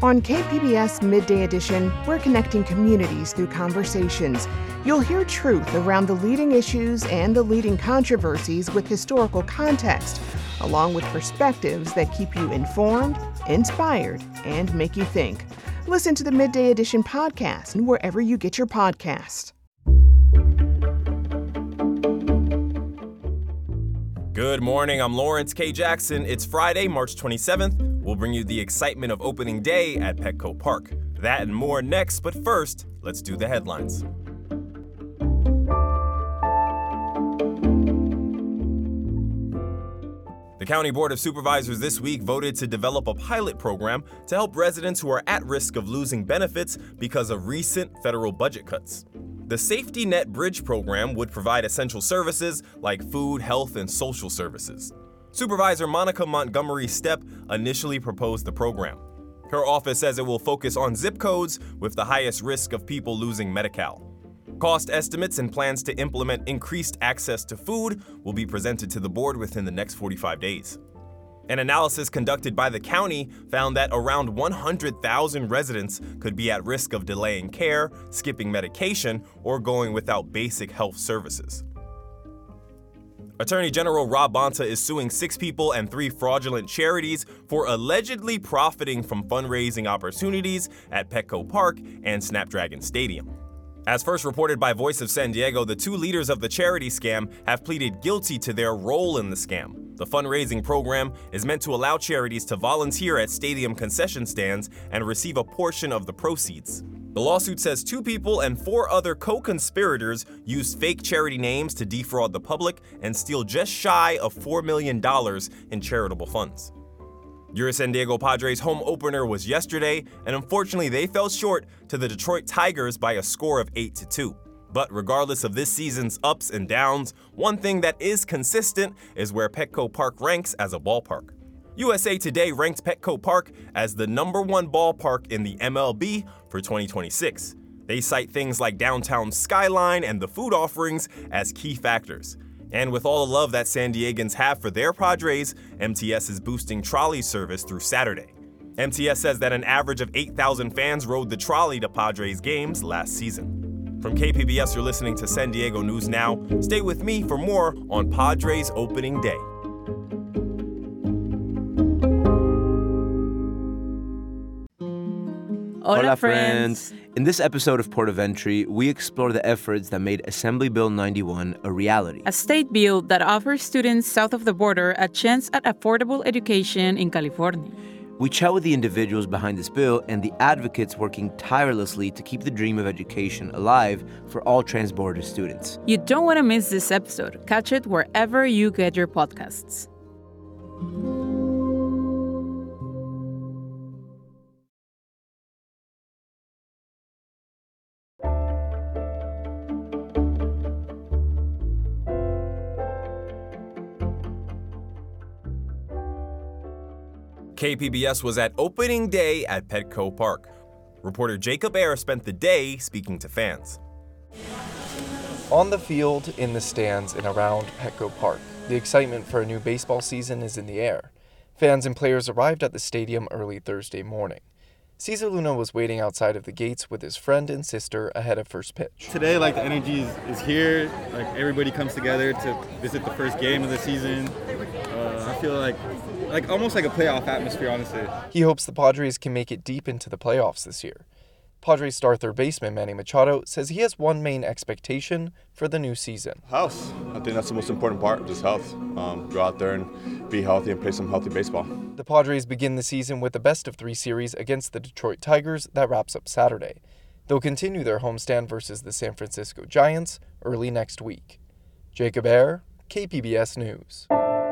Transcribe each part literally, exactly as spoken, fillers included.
On K P B S Midday Edition, we're connecting communities through conversations. You'll hear truth around the leading issues and the leading controversies with historical context, along with perspectives that keep you informed, inspired, and make you think. Listen to the Midday Edition podcast and wherever you get your podcasts. Good morning, I'm Lawrence K. Jackson. It's Friday, March twenty-seventh. We'll bring you the excitement of opening day at Petco Park. That and more next, but first, let's do the headlines. The County Board of Supervisors this week voted to develop a pilot program to help residents who are at risk of losing benefits because of recent federal budget cuts. The Safety Net Bridge program would provide essential services like food, health, and social services. Supervisor Monica Montgomery Stepp initially proposed the program. Her office says it will focus on zip codes with the highest risk of people losing Medi-Cal. Cost estimates and plans to implement increased access to food will be presented to the board within the next forty-five days. An analysis conducted by the county found that around one hundred thousand residents could be at risk of delaying care, skipping medication, or going without basic health services. Attorney General Rob Bonta is suing six people and three fraudulent charities for allegedly profiting from fundraising opportunities at Petco Park and Snapdragon Stadium. As first reported by Voice of San Diego, the two leaders of the charity scam have pleaded guilty to their role in the scam. The fundraising program is meant to allow charities to volunteer at stadium concession stands and receive a portion of the proceeds. The lawsuit says two people and four other co-conspirators used fake charity names to defraud the public and steal just shy of four million dollars in charitable funds. Your San Diego Padres home opener was yesterday, and unfortunately they fell short to the Detroit Tigers by a score of eight to two. But regardless of this season's ups and downs, one thing that is consistent is where Petco Park ranks as a ballpark. U S A Today ranked Petco Park as the number one ballpark in the M L B for twenty twenty-six. They cite things like downtown skyline and the food offerings as key factors. And with all the love that San Diegans have for their Padres, M T S is boosting trolley service through Saturday. M T S says that an average of eight thousand fans rode the trolley to Padres games last season. From K P B S, you're listening to San Diego News Now. Stay with me for more on Padres opening day. Hola, Hola friends. friends! In this episode of Port of Entry, we explore the efforts that made Assembly Bill ninety-one a reality. A state bill that offers students south of the border a chance at affordable education in California. We chat with the individuals behind this bill and the advocates working tirelessly to keep the dream of education alive for all transborder students. You don't want to miss this episode. Catch it wherever you get your podcasts. K P B S was at opening day at Petco Park. Reporter Jacob Ayer spent the day speaking to fans. On the field, in the stands, and around Petco Park, the excitement for a new baseball season is in the air. Fans and players arrived at the stadium early Thursday morning. Cesar Luna was waiting outside of the gates with his friend and sister ahead of first pitch. Today, like, the energy is, is here. Like, everybody comes together to visit the first game of the season. Uh, I feel like like almost like a playoff atmosphere, honestly. He hopes the Padres can make it deep into the playoffs this year. Padres star third baseman Manny Machado says he has one main expectation for the new season. Health. I think that's the most important part, just health. Um, go out there and be healthy and play some healthy baseball. The Padres begin the season with a best of three series against the Detroit Tigers that wraps up Saturday. They'll continue their homestand versus the San Francisco Giants early next week. Jacob Ayer, K P B S News.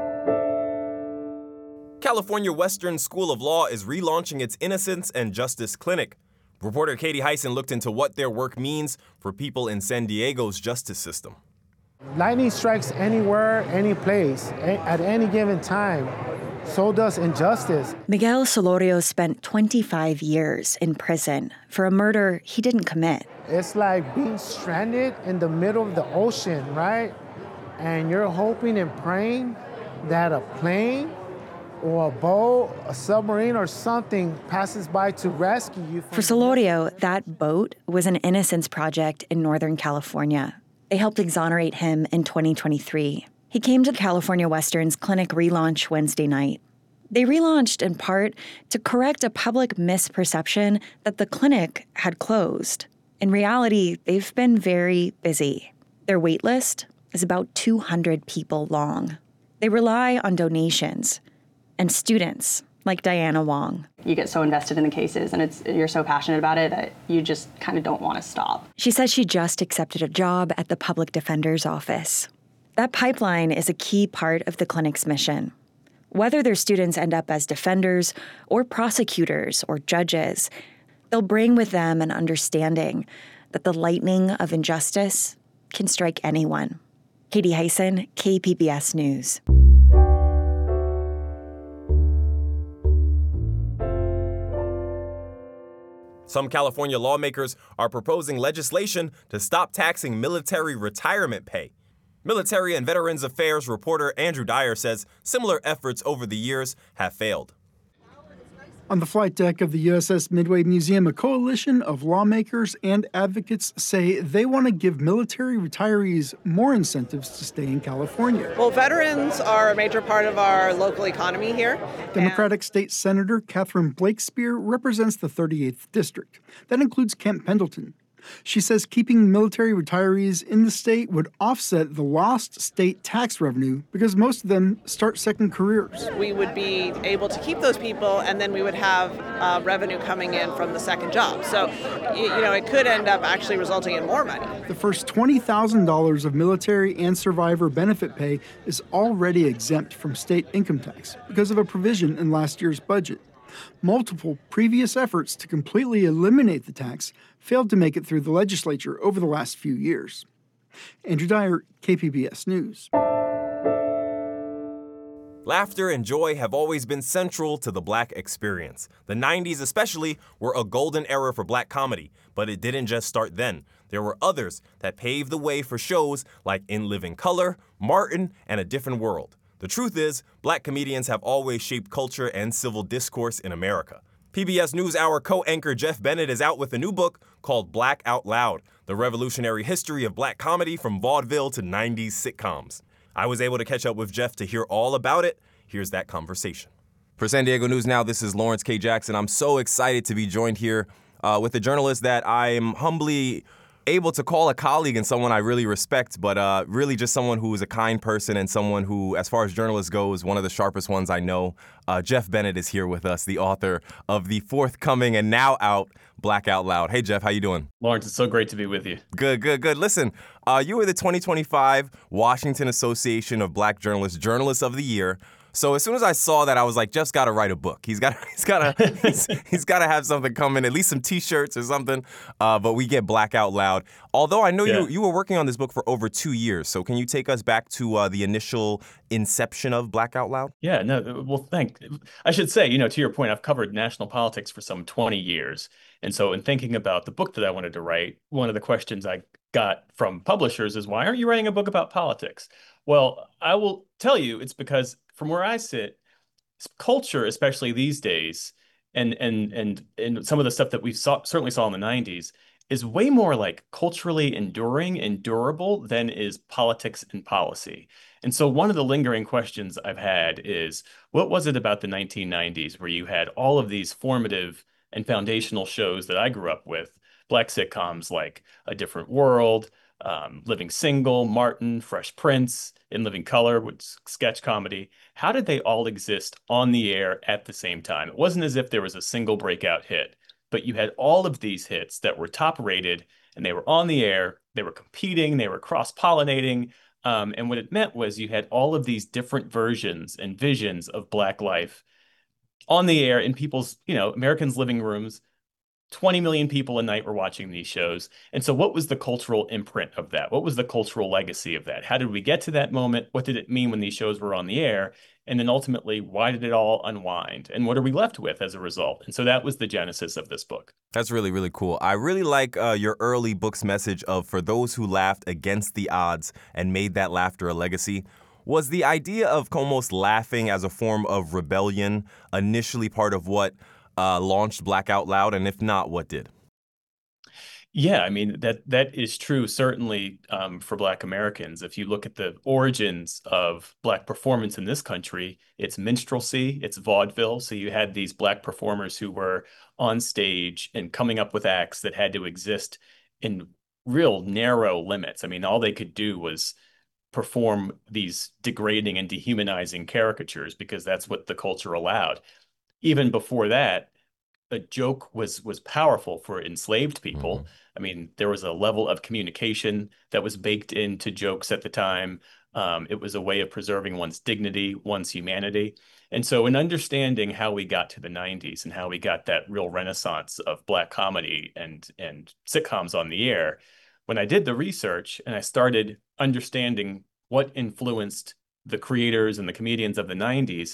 California Western School of Law is relaunching its Innocence and Justice Clinic. Reporter Katie Hyson looked into what their work means for people in San Diego's justice system. Lightning strikes anywhere, any place, at any given time. So does injustice. Miguel Solorio spent twenty-five years in prison for a murder he didn't commit. It's like being stranded in the middle of the ocean, right? And you're hoping and praying that a plane or a boat, a submarine, or something passes by to rescue you. For Solorio, that boat was an innocence project in Northern California. They helped exonerate him in twenty twenty-three. He came to California Western's clinic relaunch Wednesday night. They relaunched in part to correct a public misperception that the clinic had closed. In reality, they've been very busy. Their wait list is about two hundred people long. They rely on donations and students like Diana Wong. You get so invested in the cases and it's you're so passionate about it that you just kind of don't want to stop. She says she just accepted a job at the public defender's office. That pipeline is a key part of the clinic's mission. Whether their students end up as defenders or prosecutors or judges, they'll bring with them an understanding that the lightning of injustice can strike anyone. Katie Hyson, K P B S News. Some California lawmakers are proposing legislation to stop taxing military retirement pay. Military and Veterans Affairs reporter Andrew Dyer says similar efforts over the years have failed. On the flight deck of the U S S Midway Museum, a coalition of lawmakers and advocates say they want to give military retirees more incentives to stay in California. Well, veterans are a major part of our local economy here. Democratic State Senator Catherine Blakespear represents the thirty-eighth District. That includes Kent Pendleton. She says keeping military retirees in the state would offset the lost state tax revenue because most of them start second careers. We would be able to keep those people, and then we would have uh, revenue coming in from the second job. So, you, you know, it could end up actually resulting in more money. The first twenty thousand dollars of military and survivor benefit pay is already exempt from state income tax because of a provision in last year's budget. Multiple previous efforts to completely eliminate the tax failed to make it through the legislature over the last few years. Andrew Dyer, K P B S News. Laughter and joy have always been central to the Black experience. The nineties especially were a golden era for Black comedy, but it didn't just start then. There were others that paved the way for shows like In Living Color, Martin, and A Different World. The truth is, Black comedians have always shaped culture and civil discourse in America. P B S NewsHour co-anchor Jeff Bennett is out with a new book called Black Out Loud, the revolutionary history of Black comedy from vaudeville to nineties sitcoms. I was able to catch up with Jeff to hear all about it. Here's that conversation. For San Diego News Now, this is Lawrence K. Jackson. I'm so excited to be joined here uh, with a journalist that I'm humbly able to call a colleague and someone I really respect, but uh, really just someone who is a kind person and someone who, as far as journalists goes, one of the sharpest ones I know. Uh, Jeff Bennett is here with us, the author of the forthcoming and now out Black Out Loud. Hey, Jeff, how you doing? Lawrence, it's so great to be with you. Good, good, good. Listen, uh, you were the twenty twenty-five Washington Association of Black Journalists Journalist of the Year. So as soon as I saw that, I was like, Jeff's got to write a book. He's got he's got to he's, he's got to have something coming, at least some T-shirts or something. Uh, but we get Black Out Loud. Although I know yeah. you you were working on this book for over two years. So can you take us back to uh, the initial inception of Black Out Loud? Yeah, no, well, thank. I should say, you know, to your point, I've covered national politics for some twenty years. And so in thinking about the book that I wanted to write, one of the questions I got from publishers is, why aren't you writing a book about politics? Well, I will tell you, it's because from where I sit, culture, especially these days, and and and and some of the stuff that we saw certainly saw in the nineties, is way more like culturally enduring and durable than is politics and policy. And so one of the lingering questions I've had is, what was it about the nineteen nineties where you had all of these formative and foundational shows that I grew up with, Black sitcoms like A Different World, Um, Living Single, Martin, Fresh Prince, In Living Color, which is sketch comedy. How did they all exist on the air at the same time? It wasn't as if there was a single breakout hit, but you had all of these hits that were top rated and they were on the air, they were competing, they were cross-pollinating. Um, and what it meant was you had all of these different versions and visions of Black life on the air in people's, you know, Americans' living rooms. twenty million people a night were watching these shows. And so what was the cultural imprint of that? What was the cultural legacy of that? How did we get to that moment? What did it mean when these shows were on the air? And then ultimately, why did it all unwind? And what are we left with as a result? And so that was the genesis of this book. That's really, really cool. I really like uh, your early book's message of, for those who laughed against the odds and made that laughter a legacy. Was the idea of almost laughing as a form of rebellion initially part of what uh, launched Black Out Loud? And if not, what did? Yeah, I mean, that that is true, certainly um, for Black Americans. If you look at the origins of Black performance in this country, it's minstrelsy, it's vaudeville. So you had these Black performers who were on stage and coming up with acts that had to exist in real narrow limits. I mean, all they could do was perform these degrading and dehumanizing caricatures because that's what the culture allowed. Even before that, a joke was was powerful for enslaved people. Mm-hmm. I mean, there was a level of communication that was baked into jokes at the time. Um, it was a way of preserving one's dignity, one's humanity. And so in understanding how we got to the nineties and how we got that real renaissance of Black comedy and, and sitcoms on the air, when I did the research and I started understanding what influenced the creators and the comedians of the nineties,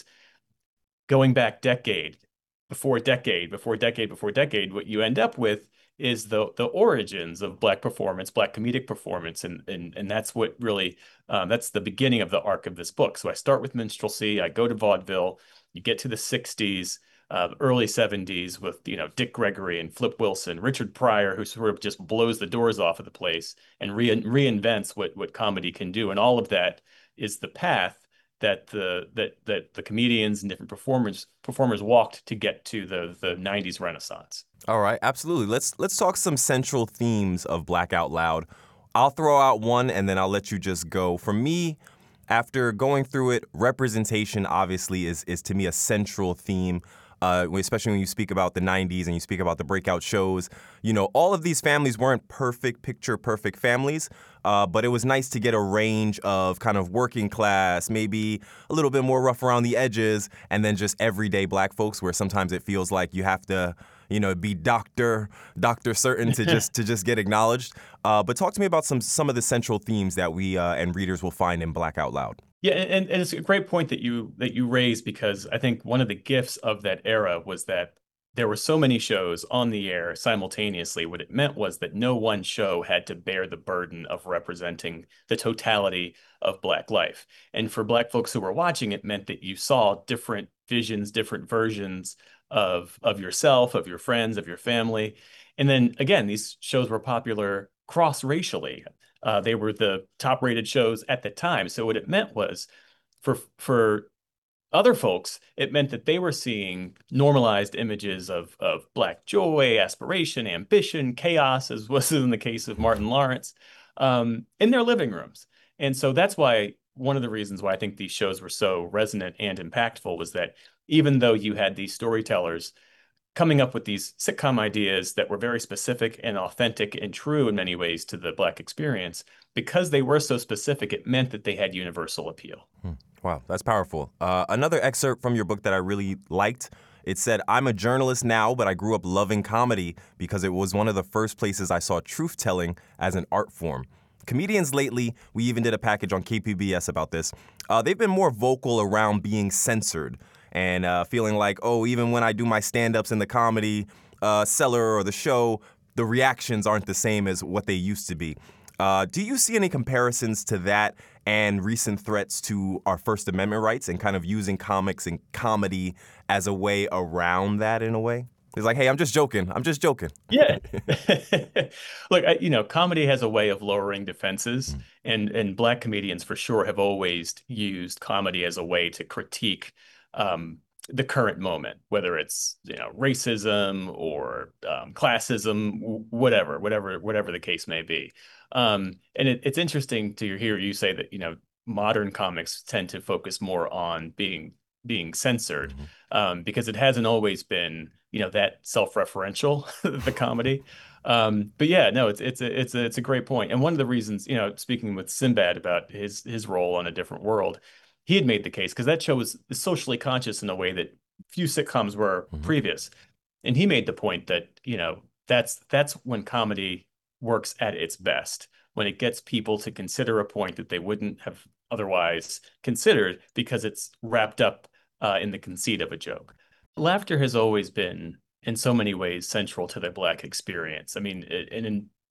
going back decade, before decade, before decade, before decade, what you end up with is the the origins of Black performance, Black comedic performance, and and and that's what really um, that's the beginning of the arc of this book. So I start with minstrelsy, I go to vaudeville, you get to the sixties, uh, early seventies with you know Dick Gregory and Flip Wilson, Richard Pryor, who sort of just blows the doors off of the place and re reinvents what what comedy can do, and all of that is the path that the that that the comedians and different performers performers walked to get to the the nineties Renaissance. All right, absolutely. Let's let's talk some central themes of Black Out Loud. I'll throw out one and then I'll let you just go. For me, after going through it, representation obviously is is to me a central theme. Uh, especially when you speak about the nineties and you speak about the breakout shows. You know, all of these families weren't perfect, picture-perfect families, uh, but it was nice to get a range of kind of working class, maybe a little bit more rough around the edges, and then just everyday Black folks where sometimes it feels like you have to, you know, be doctor, doctor certain to just to just get acknowledged. Uh, but talk to me about some some of the central themes that we uh, and readers will find in Black Out Loud. Yeah, and, and it's a great point that you that you raise, because I think one of the gifts of that era was that there were so many shows on the air simultaneously. What it meant was that no one show had to bear the burden of representing the totality of Black life. And for Black folks who were watching, it meant that you saw different visions, different versions of of yourself, of your friends, of your family. And then again, these shows were popular cross-racially. Uh, they were the top-rated shows at the time. So what it meant was, for for other folks, it meant that they were seeing normalized images of of Black joy, aspiration, ambition, chaos, as was in the case of Martin Lawrence, um, in their living rooms. And so that's why one of the reasons why I think these shows were so resonant and impactful was that even though you had these storytellers coming up with these sitcom ideas that were very specific and authentic and true in many ways to the Black experience, because they were so specific, it meant that they had universal appeal. Hmm. Wow, that's powerful. Uh, another excerpt from your book that I really liked, it said, "I'm a journalist now, but I grew up loving comedy because it was one of the first places I saw truth-telling as an art form. Comedians lately, we even did a package on K P B S about this, uh, they've been more vocal around being censored and uh, feeling like, oh, even when I do my stand-ups in the comedy uh, cellar or the show, the reactions aren't the same as what they used to be. Uh, do you see any comparisons to that and recent threats to our First Amendment rights and kind of using comics and comedy as a way around that in a way? It's like, hey, I'm just joking. I'm just joking. Yeah. Look, I, you know, comedy has a way of lowering defenses, mm. and, and Black comedians for sure have always used comedy as a way to critique um, the current moment, whether it's, you know, racism or um, classism, whatever, whatever, whatever the case may be. Um, and it, it's interesting to hear you say that, you know, modern comics tend to focus more on being being censored, mm-hmm. um, because it hasn't always been, you know, that self-referential, the comedy. Um, but yeah, no, it's it's a it's a it's a great point. And one of the reasons, you know, speaking with Sinbad about his his role on A Different World, he had made the case because that show was socially conscious in a way that few sitcoms were mm-hmm. previous. And he made the point that, you know, that's that's when comedy works at its best, when it gets people to consider a point that they wouldn't have otherwise considered because it's wrapped up uh, in the conceit of a joke. Laughter has always been, in so many ways, central to the Black experience. I mean, and in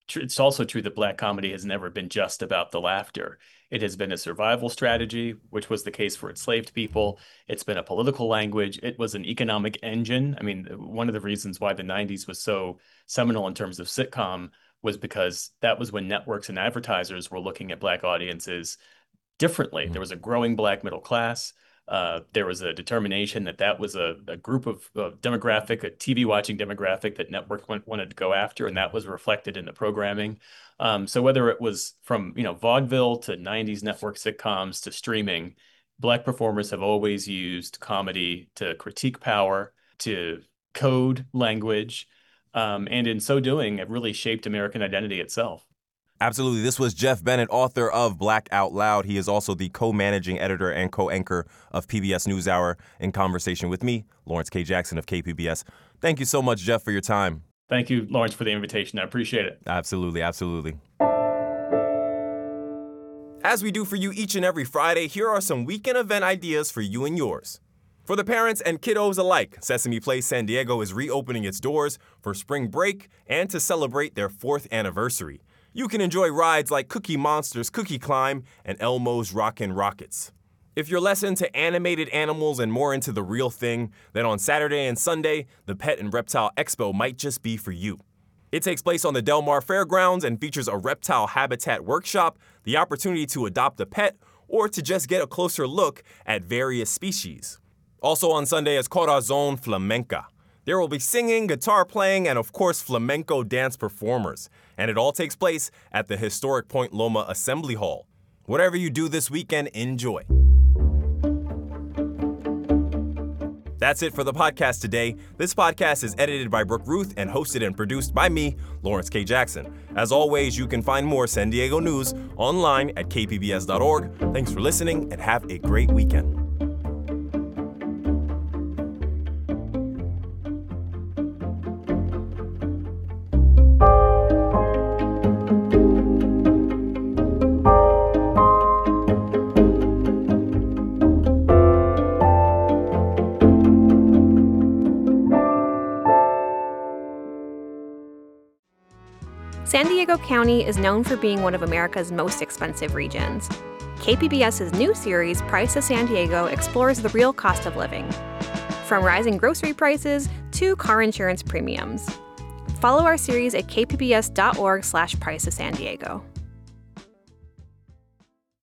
it's also true that Black comedy has never been just about the laughter. It has been a survival strategy, which was the case for enslaved people. It's been a political language. It was an economic engine. I mean, one of the reasons why the nineties was so seminal in terms of sitcom was because that was when networks and advertisers were looking at Black audiences differently. Mm-hmm. There was a growing Black middle class. Uh, there was a determination that that was a, a group of uh, demographic, a T V watching demographic that network went, wanted to go after, and that was reflected in the programming. Um, so whether it was from you know vaudeville to nineties network sitcoms to streaming, Black performers have always used comedy to critique power, to code language, um, and in so doing, it really shaped American identity itself. Absolutely. This was Jeff Bennett, author of Black Out Loud. He is also the co-managing editor and co-anchor of P B S NewsHour, in conversation with me, Lawrence K. Jackson of K P B S. Thank you so much, Jeff, for your time. Thank you, Lawrence, for the invitation. I appreciate it. Absolutely, absolutely. As we do for you each and every Friday, here are some weekend event ideas for you and yours. For the parents and kiddos alike, Sesame Place San Diego is reopening its doors for spring break and to celebrate their fourth anniversary. You can enjoy rides like Cookie Monster's Cookie Climb and Elmo's Rockin' Rockets. If you're less into animated animals and more into the real thing, then on Saturday and Sunday, the Pet and Reptile Expo might just be for you. It takes place on the Del Mar Fairgrounds and features a reptile habitat workshop, the opportunity to adopt a pet, or to just get a closer look at various species. Also on Sunday is Corazon Flamenca. There will be singing, guitar playing, and of course flamenco dance performers. And it all takes place at the historic Point Loma Assembly Hall. Whatever you do this weekend, enjoy. That's it for the podcast today. This podcast is edited by Brooke Ruth and hosted and produced by me, Lawrence K. Jackson. As always, you can find more San Diego news online at k p b s dot org. Thanks for listening and have a great weekend. San Diego County is known for being one of America's most expensive regions. KPBS's new series, Price of San Diego, explores the real cost of living, from rising grocery prices to car insurance premiums. Follow our series at k p b s dot org slash price of San Diego.